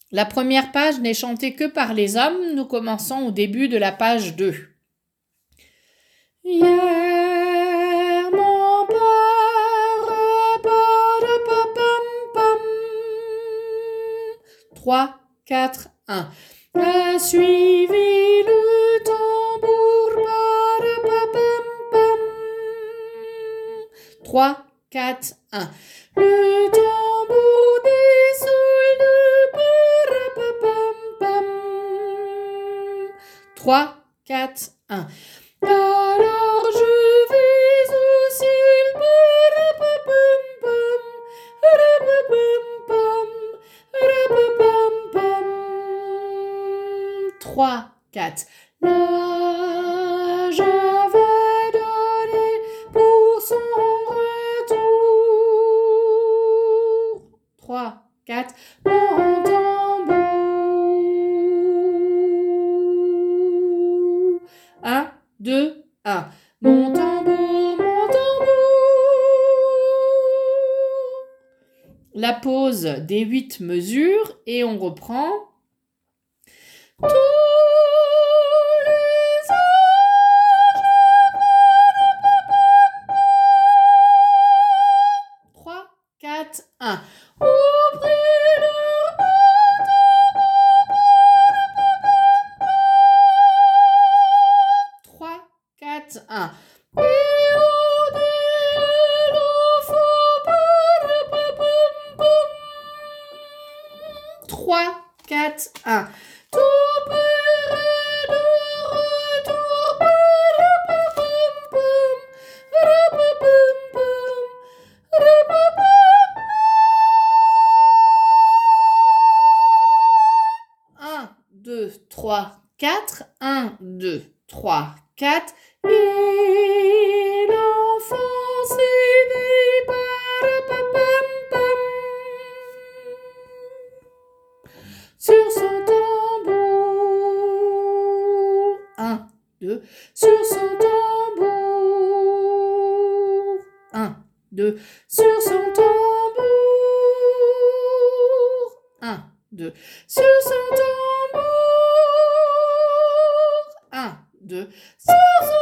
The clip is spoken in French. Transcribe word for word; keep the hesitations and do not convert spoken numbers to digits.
La première page n'est chantée que par les hommes. Nous commençons au début de la page deux. Hier, mon père, trois, quatre, un. A suivi le tambour, trois, quatre, un. Le tambour des soldats, trois, quatre, un. Alors je vais au ciel, trois, quatre. Là, j'avais donné pour son retour. trois, quatre. Mon tambour. un, deux, un. Mon tambour, mon tambour. La pause des huit mesures et on reprend. Tous les âges. trois, quatre, un. Ouvrez leur trois, quatre, un. Et au trois, quatre, un. Tout près de retour. un, deux, trois, quatre. un, deux, trois, quatre. Et l'enfant s'éveille par sur son tambour. un, deux. Sur son tambour. un, deux. Sur son tambour. un, deux. Sur son tambour. un, deux. Sur son